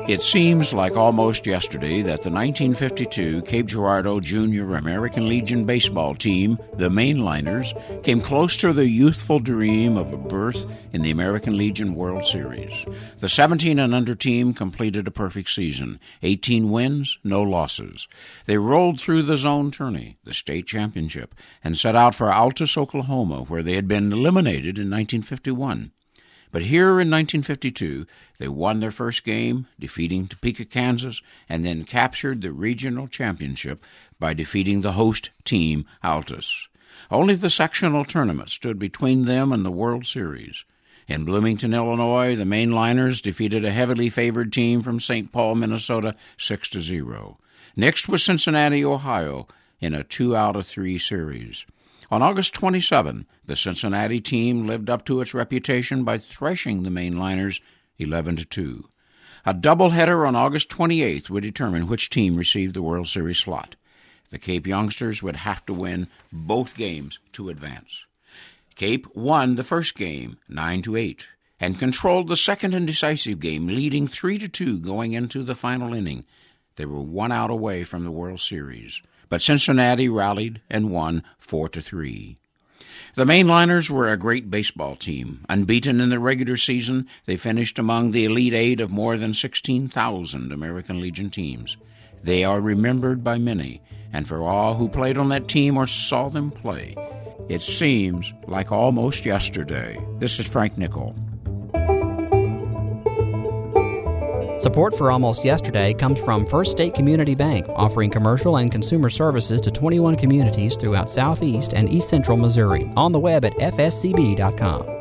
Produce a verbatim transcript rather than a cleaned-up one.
It seems like almost yesterday that the nineteen fifty-two Cape Girardeau Junior American Legion baseball team, the Mainliners, came close to the youthful dream of a berth in the American Legion World Series. The seventeen and under team completed a perfect season, eighteen wins, no losses. They rolled through the zone tourney, the state championship, and set out for Altus, Oklahoma, where they had been eliminated in nineteen fifty-one. But here in nineteen fifty-two, they won their first game, defeating Topeka, Kansas, and then captured the regional championship by defeating the host team, Altus. Only the sectional tournament stood between them and the World Series. In Bloomington, Illinois, the Mainliners defeated a heavily favored team from Saint Paul, Minnesota, six to zero. Next was Cincinnati, Ohio, in a two out of three series. On August twenty-seventh, the Cincinnati team lived up to its reputation by thrashing the Mainliners eleven to two. A doubleheader on August twenty-eighth would determine which team received the World Series slot. The Cape youngsters would have to win both games to advance. Cape won the first game nine to eight and controlled the second and decisive game, leading three to two going into the final inning. They were one out away from the World Series. But Cincinnati rallied and won four to three. The Mainliners were a great baseball team. Unbeaten in the regular season, they finished among the Elite Eight of more than sixteen thousand American Legion teams. They are remembered by many, and for all who played on that team or saw them play, it seems like almost yesterday. This is Frank Nickel. Support for Almost Yesterday comes from First State Community Bank, offering commercial and consumer services to twenty-one communities throughout southeast and east central Missouri. On the web at f s c b dot com.